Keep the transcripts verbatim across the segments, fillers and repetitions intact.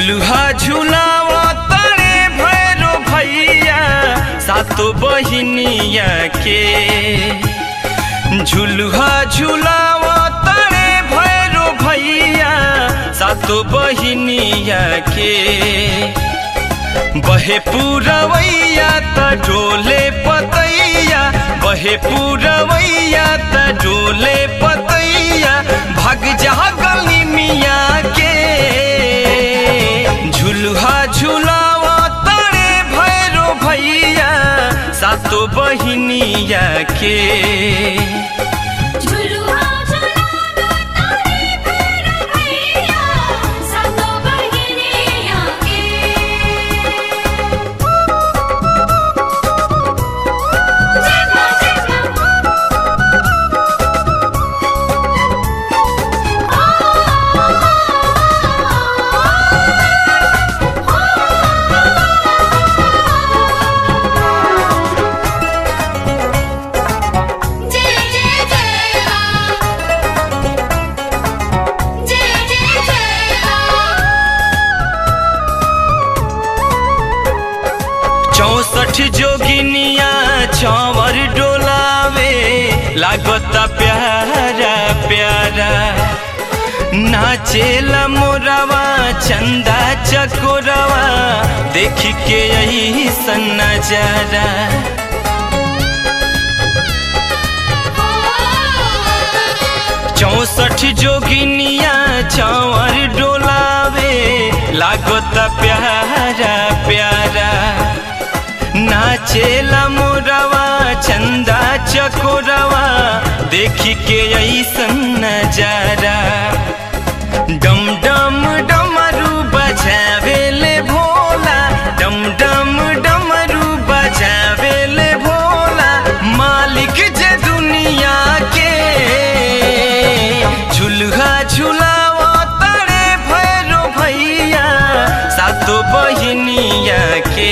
झुलुहा झुलावा तड़े भैरो भैया सातो बहिनिया के। झुलुहा झुलावा तड़े भैरो भैया सातो बहिनिया के। बहे पुरवैया त डोले पतैया, बहे पुरवैया त डोले पतैया, भाग जा गली मिया के। झुलुहा झुलावा तड़े भैरो भैया सातो बहिनिया के। चौसठ जोगिनिया चौवर डोलावे लागता प्यारा प्यारा। नाचेला मोरवा चंदा चकोरवा देख के यही सन नजारा। चौसठ जोगिनिया चौवर डोलावे लागता प्यारा प्यारा। नाचेला मोरवा चंदा चकोरवा देखी के ऐसन नजारा। डम डम डमरू बजावेले भोला, डम डम डमरू बजावेले भोला, मालिक जे दुनिया के। झुलुहा झुलावा तड़े भैरो भैया सातो बहिनिया के।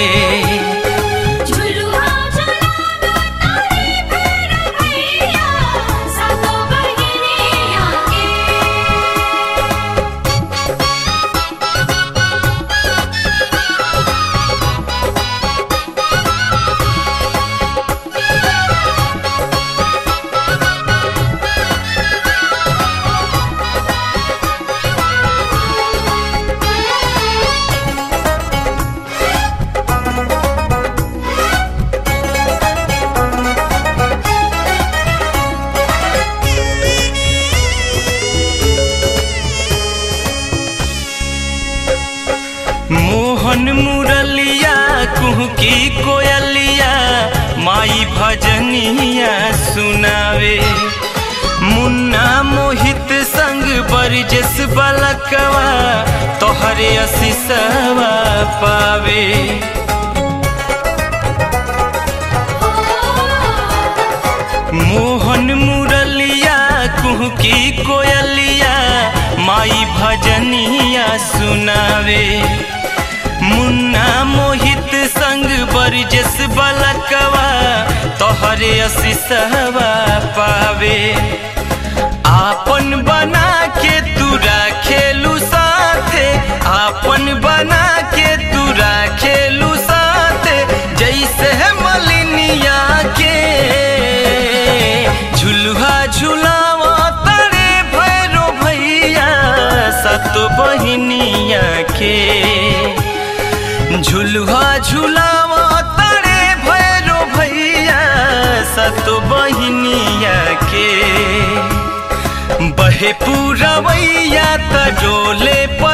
मोहन मुरलिया कुहकी कोयलिया माई भजनिया सुनावे। मुन्ना मोहित संग बरजस बलकवा तोहरे असीसवा पावे। मोहन मुरलिया कुहकी कोयलिया माई भजनिया सुनावे। मुन्ना मोहित संग बरजस बलकवा तोहरे असीसवा पावे। आपन बना के तू राखेलू साथे, आपन बना के तू राखेलू साथे, जैसे मलिनिया के। झुलुहा झुलावा तड़े भैरो भैया सातो बहिनिया के। झुलुहा झुलावा तड़े भैरो भैया सातो बहिनिया के। बहे पुरवैया त डोले